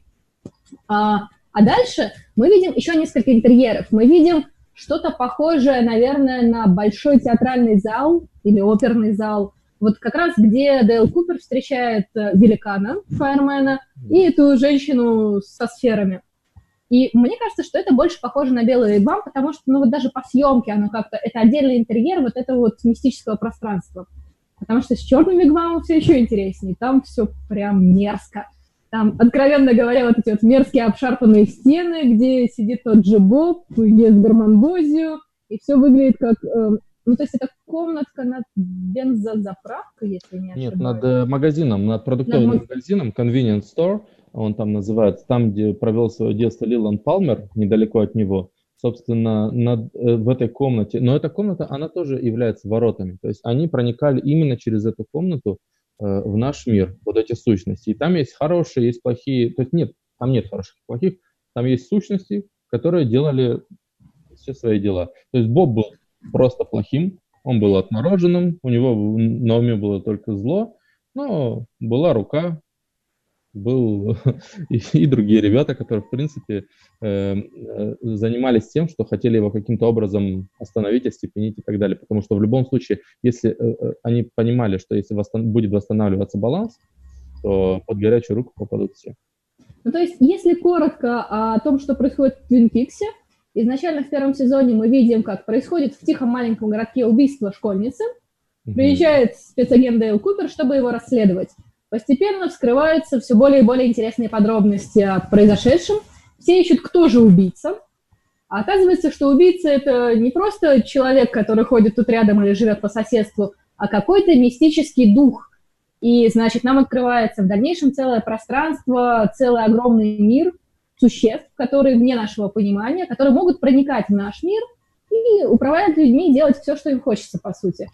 А, а дальше мы видим еще несколько интерьеров, мы видим что-то похожее, наверное, на большой театральный зал или оперный зал, вот как раз где Дейл Купер встречает великана, фаермена, и эту женщину со сферами. И мне кажется, что это больше похоже на белый вигвам, потому что, ну, вот даже по съемке оно как-то, это отдельный интерьер вот этого вот мистического пространства. Потому что с черным вигвамом все еще интереснее, там все прям мерзко. Там, откровенно говоря, вот эти вот мерзкие обшарпанные стены, где сидит тот же Боб, ест гармонбозию, и все выглядит как... Э, ну, то есть это комнатка над бензозаправкой, если не ошибаюсь. Нет, над э, магазином, над продуктовым над... магазином, convenience store, он там называется, там, где провел свое детство Лиланд Палмер, недалеко от него, собственно, над, э, в этой комнате. Но эта комната, она тоже является воротами. То есть они проникали именно через эту комнату в наш мир, вот эти сущности. И там есть хорошие, есть плохие, то есть нет, там нет хороших и плохих, там есть сущности, которые делали все свои дела. То есть Боб был просто плохим, он был отмороженным, у него на уме было только зло, но была рука, был и, и другие ребята, которые, в принципе, э, э, занимались тем, что хотели его каким-то образом остановить, остепенить и так далее. Потому что в любом случае, если э, они понимали, что если восстан- будет восстанавливаться баланс, то под горячую руку попадут все. Ну, то есть, если коротко о том, что происходит в Твин Пиксе, изначально в первом сезоне мы видим, как происходит в тихом маленьком городке убийство школьницы, mm-hmm. приезжает спецагент Дейл Купер, чтобы его расследовать. Постепенно вскрываются все более и более интересные подробности о произошедшем. Все ищут, кто же убийца. А оказывается, что убийца – это не просто человек, который ходит тут рядом или живет по соседству, а какой-то мистический дух. И, значит, нам открывается в дальнейшем целое пространство, целый огромный мир существ, которые вне нашего понимания, которые могут проникать в наш мир и управлять людьми и делать все, что им хочется, по сути.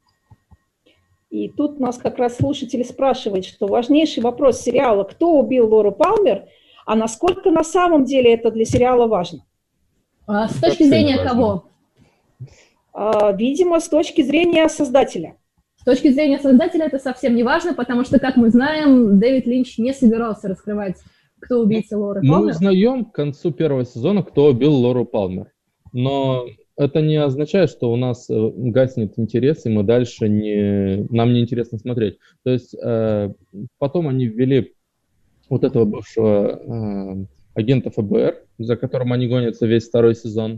И тут нас как раз слушатели спрашивают, что важнейший вопрос сериала – кто убил Лору Палмер, а насколько на самом деле это для сериала важно? А с точки зрения кого? А, видимо, с точки зрения создателя. С точки зрения создателя это совсем не важно, потому что, как мы знаем, Дэвид Линч не собирался раскрывать, кто убийца Лоры Мы Палмер. узнаем к концу первого сезона, кто убил Лору Палмер. Но это не означает, что у нас э, гаснет интерес, и мы дальше не... нам не интересно смотреть. То есть э, потом они ввели вот этого бывшего э, агента эф бэ эр, за которым они гонятся весь второй сезон.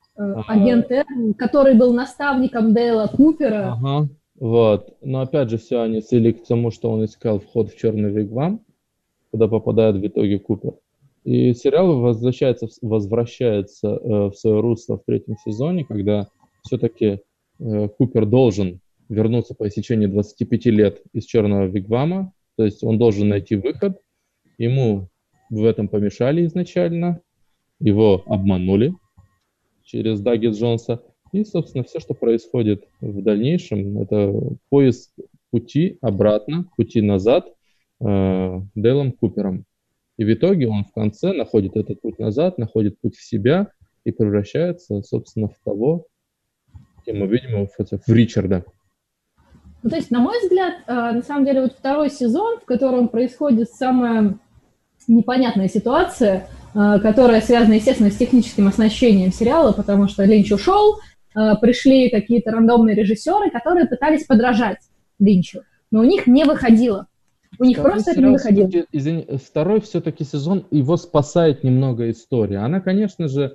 Агент Р, который был наставником Дейла Купера. Ага, вот. Но опять же, все они свели к тому, что он искал вход в черный вигвам, куда попадает в итоге Купер. И сериал возвращается, возвращается э, в свое русло в третьем сезоне, когда все-таки э, Купер должен вернуться по истечении двадцати пяти лет из черного вигвама, то есть он должен найти выход. Ему в этом помешали изначально, его обманули через Даги Джонса. И, собственно, все, что происходит в дальнейшем, это поиск пути обратно, пути назад э, Дейлом Купером. И в итоге он в конце находит этот путь назад, находит путь в себя и превращается, собственно, в того, кем мы видим его, в Ричарда. Ну, то есть, на мой взгляд, э, на самом деле, вот второй сезон, в котором происходит самая непонятная ситуация, э, которая связана, естественно, с техническим оснащением сериала, потому что Линч ушел, э, пришли какие-то рандомные режиссеры, которые пытались подражать Линчу, но у них не выходило. У них Второй просто это не выходило. Извини, второй все-таки сезон, его спасает немного история. Она, конечно же,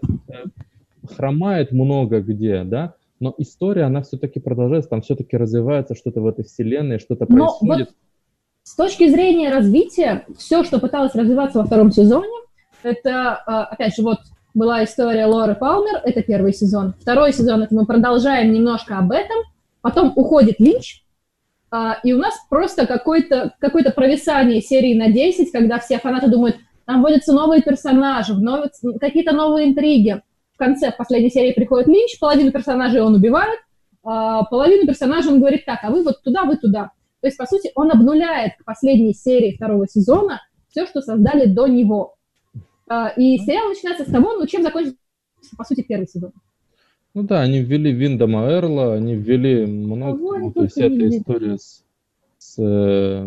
хромает много где, да, но история, она все-таки продолжается, там все-таки развивается что-то в этой вселенной, что-то Но происходит. Вот с точки зрения развития, все, что пыталось развиваться во втором сезоне, это, опять же, вот была история Лоры Палмер, это первый сезон. Второй сезон, это мы продолжаем немножко об этом, потом уходит Линч, и у нас просто какое-то, какое-то провисание серии на десять, когда все фанаты думают, там вводятся новые персонажи, какие-то новые интриги. В конце, в последней серии приходит Линч, половину персонажей он убивает, половину персонажей он говорит, так, а вы вот туда, вы туда. То есть, по сути, он обнуляет к последней серии второго сезона все, что создали до него. И сериал начинается с того, ну, чем закончится, по сути, первый сезон. Ну да, они ввели Виндома Эрла, они ввели много, ну, то есть эта история с... С, э,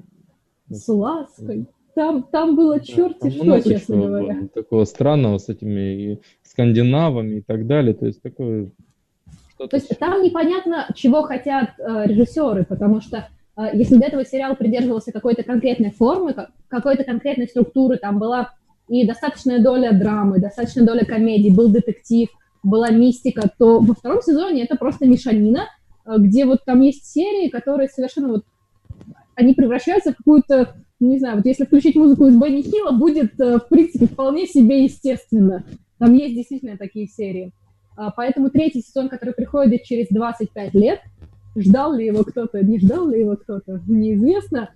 с Лаской. Там, там было черти что, честно говоря. Было, такого странного с этими скандинавами и так далее. То есть такое... То есть там непонятно, чего хотят э, режиссеры, потому что э, если до этого сериал придерживался какой-то конкретной формы, какой-то конкретной структуры, там была и достаточная доля драмы, достаточная доля комедии, был детектив, была мистика, то во втором сезоне это просто мешанина, где вот там есть серии, которые совершенно вот, они превращаются в какую-то, не знаю, вот если включить музыку из Бенни Хилла, будет, в принципе, вполне себе естественно. Там есть действительно такие серии. Поэтому третий сезон, который приходит через двадцать пять лет, ждал ли его кто-то, не ждал ли его кто-то, неизвестно.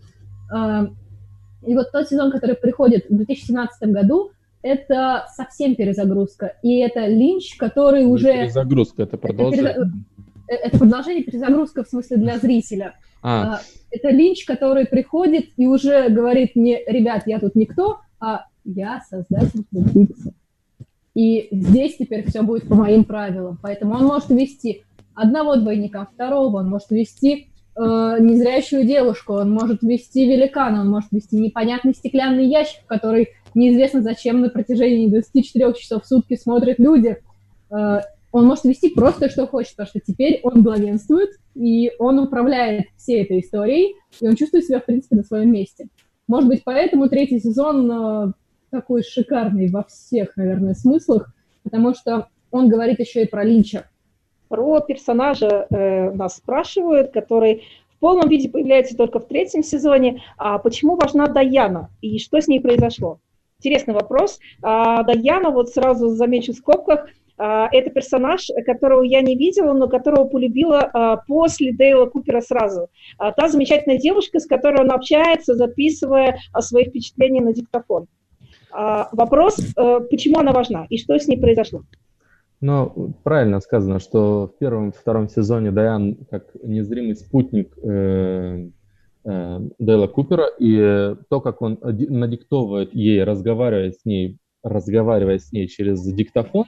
И вот тот сезон, который приходит в две тысячи семнадцатом году, это совсем перезагрузка. И это Линч, который уже... Перезагрузка, это продолжение. Это, это продолжение, перезагрузка в смысле для зрителя. А. Это Линч, который приходит и уже говорит мне, ребят, я тут никто, а я создатель Твин Пикса. И здесь теперь все будет по моим правилам. Поэтому он может ввести одного двойника, второго, он может ввести э, незрячую девушку, он может ввести великана, он может ввести непонятный стеклянный ящик, в который неизвестно зачем на протяжении двадцати четырёх часов в сутки смотрят люди. Э, он может ввести просто что хочет, потому что теперь он главенствует, и он управляет всей этой историей, и он чувствует себя, в принципе, на своем месте. Может быть, поэтому третий сезон... Э, такой шикарный во всех, наверное, смыслах, потому что он говорит еще и про Линча. Про персонажа э, нас спрашивают, который в полном виде появляется только в третьем сезоне. А почему важна Даяна и что с ней произошло? Интересный вопрос. А, Даяна, вот сразу замечу в скобках, а, это персонаж, которого я не видела, но которого полюбила а, после Дейла Купера сразу. А, та замечательная девушка, с которой он общается, записывая а, свои впечатления на диктофон. А, вопрос, а, почему она важна и что с ней произошло? Ну, правильно сказано, что в первом и втором сезоне Дайан как незримый спутник э, э, Дейла Купера, и то, как он надиктовывает ей, разговаривая с ней, разговаривая с ней через диктофон,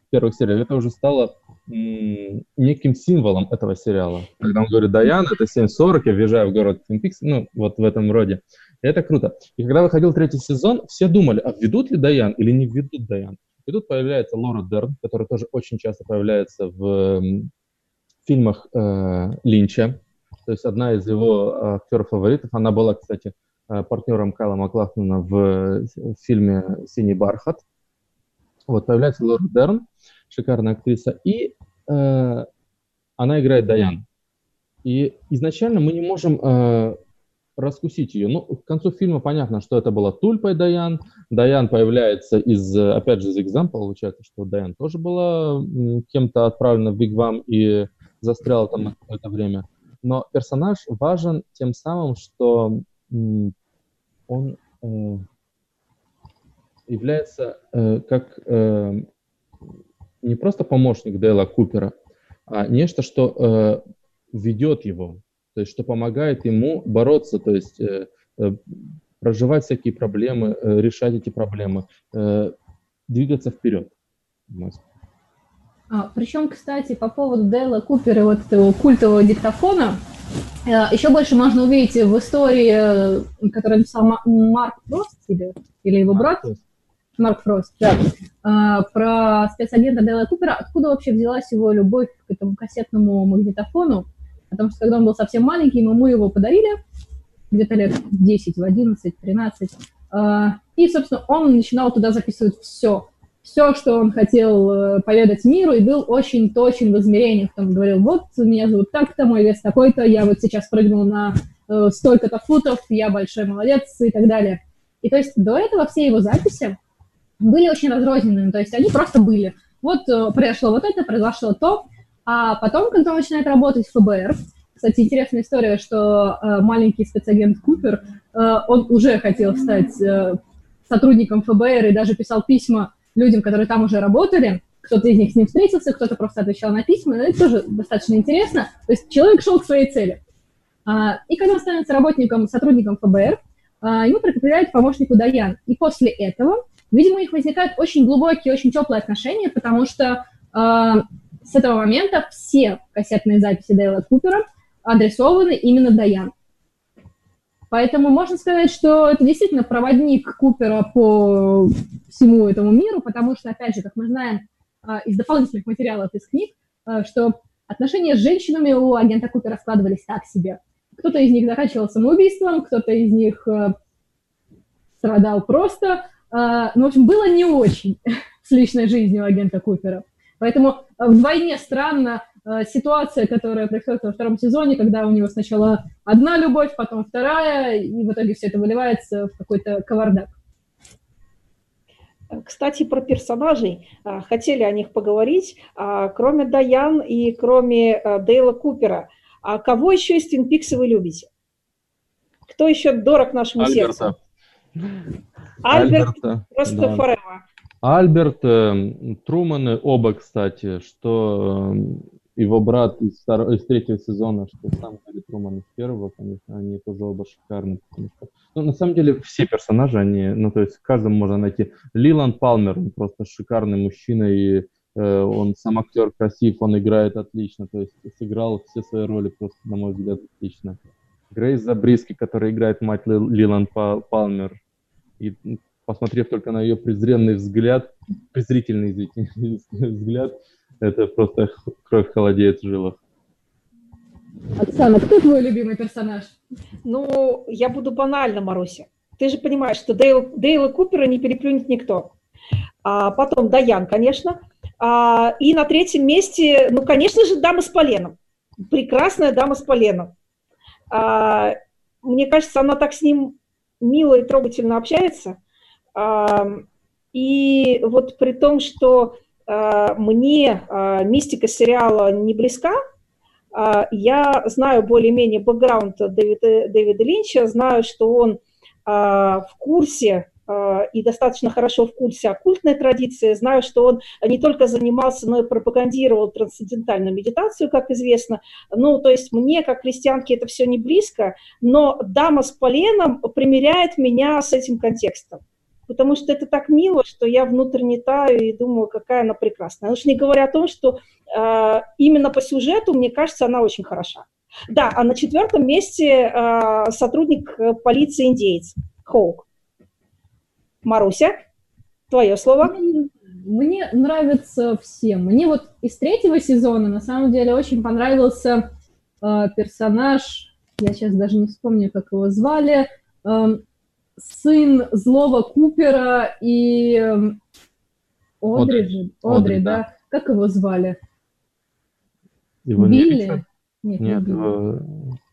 первых сериях, это уже стало м, неким символом этого сериала. Когда он говорит «Дайан», это семь сорок, я въезжаю в город Твин Пикс, ну, вот в этом роде. И это круто. И когда выходил третий сезон, все думали, а введут ли Дайан или не введут Дайан. И тут появляется Лора Дерн, которая тоже очень часто появляется в фильмах э, Линча. То есть одна из его актеров-фаворитов. Она была, кстати, партнером Кайла Маклахлина в, в фильме «Синий бархат». Вот, появляется Лора Дерн, шикарная актриса, и э, она играет Дайан. И изначально мы не можем э, раскусить ее. Ну, к концу фильма понятно, что это была Тульпа и Дайан. Дайан появляется из, опять же, из Example, получается, что Дайан тоже была кем-то отправлена в Вигвам и застряла там на какое-то время. Но персонаж важен тем самым, что м, он э, является э, как э, не просто помощник Дейла Купера, а нечто, что э, ведет его, то есть что помогает ему бороться, то есть э, э, проживать всякие проблемы, э, решать эти проблемы, э, двигаться вперед. А, причем, кстати, по поводу Дейла Купера и вот этого культового диктофона, э, еще больше можно увидеть в истории, которую написал Марк Фрост, или, или его брат, Марк Фрост, да, э, про спецагента Дейла Купера, откуда вообще взялась его любовь к этому кассетному магнитофону, потому что когда он был совсем маленький, ему его подарили, где-то лет десять, в одиннадцать, тринадцать, э, и, собственно, он начинал туда записывать все. Все, что он хотел э, поведать миру, и был очень точен в измерениях. Там говорил, вот, меня зовут так-то, мой вес такой-то, я вот сейчас прыгнул на э, столько-то футов, я большой молодец и так далее. И то есть до этого все его записи были очень разрозненными, то есть они просто были. Вот э, произошло вот это, произошло то, а потом, когда он начинает работать в эф бэ эр, кстати, интересная история, что э, маленький спецагент Купер, э, он уже хотел стать э, сотрудником эф бэ эр и даже писал письма людям, которые там уже работали, кто-то из них с ним встретился, кто-то просто отвечал на письма, это тоже достаточно интересно. То есть человек шел к своей цели. И когда он становится работником, сотрудником эф бэ эр, ему прикрепляют помощнику Дайан. И после этого, видимо, у них возникают очень глубокие, очень теплые отношения, потому что с этого момента все кассетные записи Дейла Купера адресованы именно Дайан. Поэтому можно сказать, что это действительно проводник Купера по всему этому миру, потому что, опять же, как мы знаем из дополнительных материалов из книг, что отношения с женщинами у агента Купера складывались так себе. Кто-то из них заканчивал самоубийством, кто-то из них страдал просто. Ну, в общем, было не очень с личной жизнью агента Купера. Поэтому вдвойне странно ситуация, которая происходит во втором сезоне, когда у него сначала одна любовь, потом вторая, и в итоге все это выливается в какой-то кавардак. Кстати, про персонажей. Хотели о них поговорить. Кроме Дайан и кроме Дейла Купера, а кого еще из Твин Пикса вы любите? Кто еще дорог нашему Альберта. сердцу? Альберт Альберта, просто да. forever. Альберт, э, Труманы оба, кстати, что э, его брат из, второго, из третьего сезона, что сам Гарри Труман из первого, конечно, они тоже оба шикарны. Потому что, ну, на самом деле, все персонажи, они, ну, то есть в каждом можно найти. Лиланд Палмер, он просто шикарный мужчина, и э, он сам актер красив, он играет отлично, то есть сыграл все свои роли просто, на мой взгляд, отлично. Грейс Забриски, которая играет мать Лиланд Палмер, и посмотрев только на ее презренный взгляд, презрительный, извините, взгляд, это просто кровь холодеет в жилах. Оксана, кто твой любимый персонаж? Ну, я буду банально, Маруся. Ты же понимаешь, что Дейл, Дейла Купера не переплюнет никто. А потом Дайан, конечно. А, и на третьем месте, ну, конечно же, дама с поленом. Прекрасная дама с поленом. А, мне кажется, она так с ним мило и трогательно общается. И вот при том, что мне мистика сериала не близка, я знаю более-менее бэкграунд Дэвида, Дэвида Линча, знаю, что он в курсе и достаточно хорошо в курсе оккультной традиции, знаю, что он не только занимался, но и пропагандировал трансцендентальную медитацию, как известно. Ну, то есть мне, как христианке, это все не близко, но дама с поленом примиряет меня с этим контекстом. потому что это так мило, что я внутренне таю и думаю, какая она прекрасная. Уж не говоря о том, что э, именно по сюжету, мне кажется, она очень хороша. Да, а на четвертом месте э, сотрудник полиции индеец, Хоук. Маруся, твое слово. Мне нравятся все. Мне вот из третьего сезона на самом деле очень понравился э, персонаж, я сейчас даже не вспомню, как его звали, э, сын злого Купера и э, Одри, Одри, Одри, да. да. Как его звали? Его Билли? Нет, Нет не его...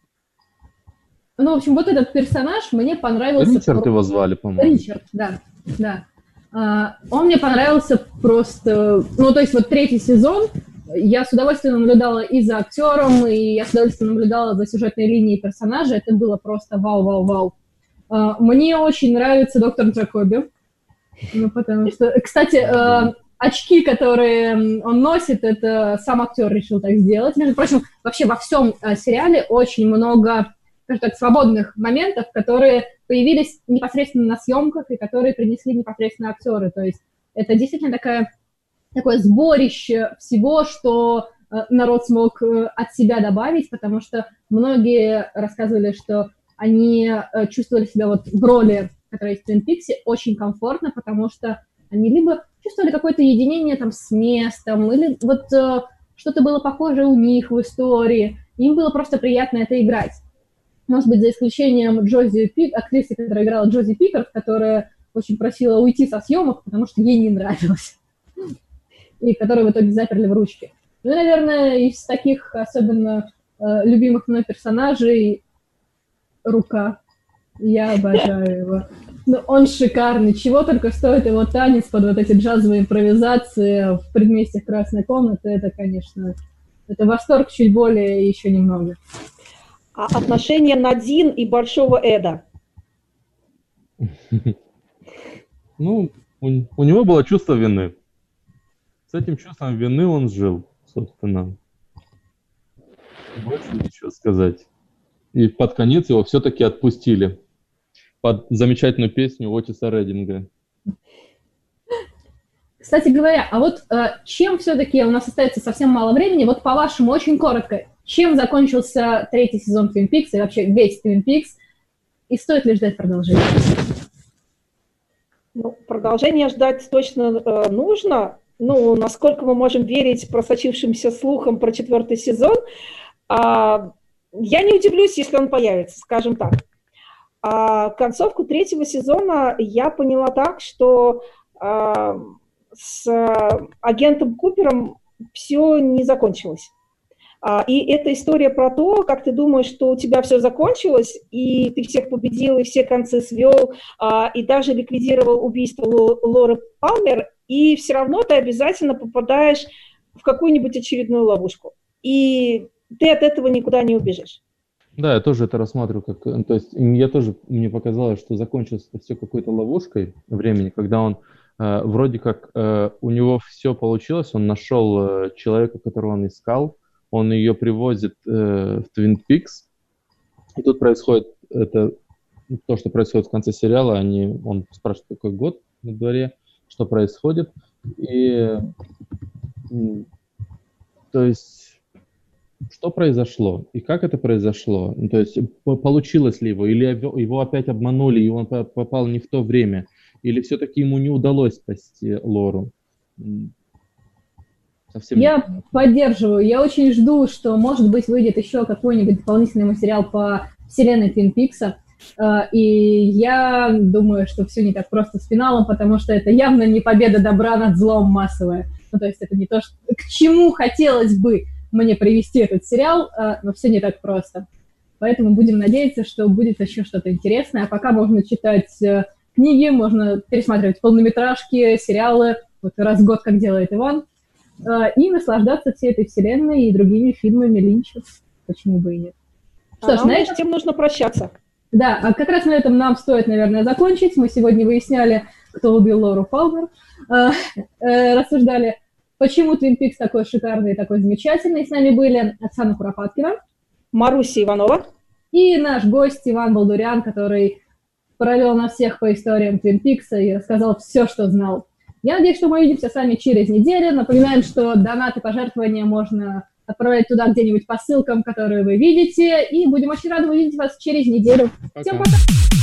Ну, в общем, вот этот персонаж мне понравился... Ричард про... его звали, по-моему. Ричард, да, да. Uh, он мне понравился просто... Ну, то есть вот третий сезон я с удовольствием наблюдала и за актером, и я с удовольствием наблюдала за сюжетной линией персонажа. Это было просто вау-вау-вау. Uh, мне очень нравится доктор Джакоби. Ну, потому что... Кстати, uh, очки, которые он носит, это сам актер решил так сделать. Между прочим, вообще во всем uh, сериале очень много, скажем так, свободных моментов, которые появились непосредственно на съемках и которые принесли непосредственно актеры. То есть это действительно такая, такое сборище всего, что э, народ смог э, от себя добавить, потому что многие рассказывали, что они э, чувствовали себя вот в роли, которая есть в Twin Peaks, очень комфортно, потому что они либо чувствовали какое-то единение там с местом, или вот э, что-то было похоже у них в истории, им было просто приятно это играть. Может быть, за исключением Джози Пик, актрисы, которая играла Джози Пикард, которая очень просила уйти со съемок, потому что ей не нравилось. И которую в итоге заперли в ручке. Ну, наверное, из таких особенно э, любимых мной персонажей Рука. Я обожаю его. Ну, он шикарный. Чего только стоит его танец под вот эти джазовые импровизации в предместьях Красной комнаты. Это, конечно, это восторг чуть более и еще немного. А отношения Надин и Большого Эда? Ну, у, у него было чувство вины. С этим чувством вины он жил, собственно. Больше ничего сказать. И под конец его все-таки отпустили. Под замечательную песню Отиса Реддинга. Кстати говоря, а вот э, чем все-таки у нас остается совсем мало времени, вот по-вашему, очень коротко, чем закончился третий сезон Twin Peaks и вообще весь Twin Peaks, и стоит ли ждать продолжения? Ну, продолжение ждать точно э, нужно. Ну, насколько мы можем верить просочившимся слухам про четвертый сезон, э, я не удивлюсь, если он появится, скажем так. А концовку третьего сезона я поняла так, что э, с агентом Купером все не закончилось. И это история про то, как ты думаешь, что у тебя все закончилось, и ты всех победил, и все концы свел, и даже ликвидировал убийство Лоры Палмер, и все равно ты обязательно попадаешь в какую-нибудь очередную ловушку. И ты от этого никуда не убежишь. Да, я тоже это рассматриваю как... То есть я тоже, мне показалось, что закончилось это все какой-то ловушкой времени, когда он э, вроде как э, у него все получилось, он нашел э, человека, которого он искал, он ее привозит э, в Twin Peaks, и тут происходит это, то, что происходит в конце сериала, они, он спрашивает, какой год на дворе, что происходит, и то есть что произошло и как это произошло, то есть получилось ли его, или его опять обманули, и он попал не в то время, или все-таки ему не удалось спасти Лору. Совсем я не... поддерживаю. Я очень жду, что, может быть, выйдет еще какой-нибудь дополнительный материал по вселенной Twin Peaks. И я думаю, что все не так просто с финалом, потому что это явно не победа добра над злом массовая. Ну, то есть это не то, что... к чему хотелось бы мне привести этот сериал, но все не так просто. Поэтому будем надеяться, что будет еще что-то интересное. А пока можно читать книги, можно пересматривать полнометражки, сериалы, вот раз в год, как делает Иван, и наслаждаться всей этой вселенной и другими фильмами Линча. Почему бы и нет? Что а ж, на этом... тем нужно прощаться. Да, а как раз на этом нам стоит, наверное, закончить. Мы сегодня выясняли, кто убил Лору Палмер, рассуждали, почему Twin Peaks такой шикарный и такой замечательный. С нами были Оксана Куропаткина, Маруся Иванова и наш гость Иван Балдурян, который провел нас всех по историям Твин Пикса и рассказал все, что знал. Я надеюсь, что мы увидимся с вами через неделю. Напоминаем, что донаты, пожертвования можно отправлять туда где-нибудь по ссылкам, которые вы видите. И будем очень рады увидеть вас через неделю. Пока. Всем пока!